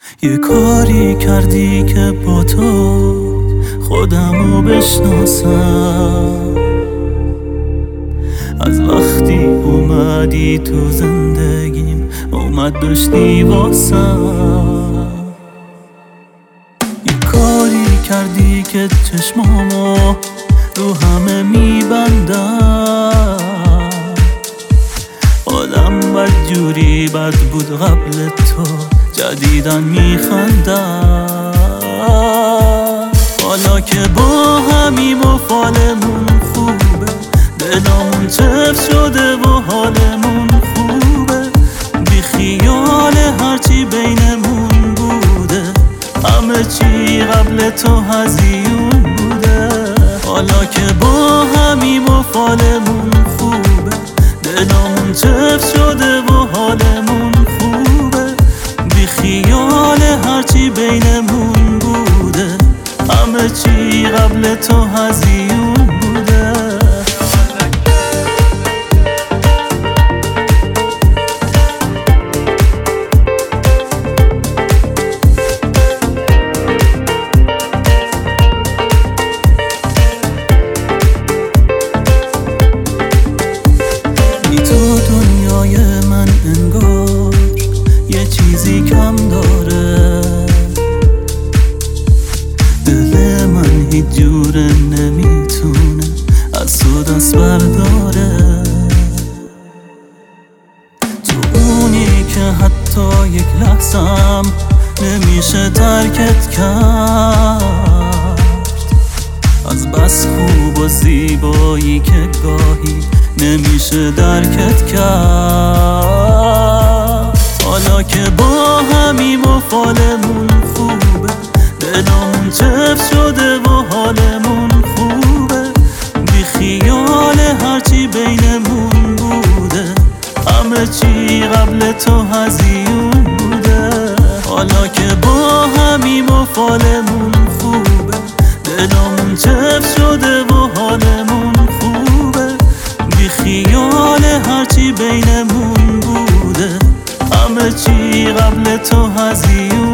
یه کاری کردی که با تو خودمو بشناسم. از وقتی اومدی تو زندگیم اومد داشتی واسم. یه کاری کردی که چشمامو رو همه میبندم. آدم بدجوری بد بود قبل تو، جدیدن میخندم. حالا که با همیم و فالمون خوبه، دلامون چفت شده و حالمون خوبه. بی خیال هرچی بینمون بوده، همه چی قبل تو هزیون بوده. حالا که با همیم و فالمون خوبه، دلامون چفت شده و حالمون خوبه. بی خیال هرچی بینمون بوده، همه چی قبل تو هزیون بوده. تو دنیای من انگار یه چیزی کم داره. دل من هیچ جوره نمیتونه از تو دست برداره. تو اونی که حتی یک لحظم نمیشه ترکت کرد. از بس خوب و زیبایی که گاهی نمیشه درکت کرد. حالا که با همیم و فالمون خوبه، دلامون چفت شده و حالمون خوبه. بی خیال هرچی بینمون بوده، همه چی قبل تو هزیون بوده. حالا که با همیم و فالمون خوبه، دلامون چفت شده و حالمون خوبه. بی خیال هرچی بینمون بوده، همه چی قبل تو هزیون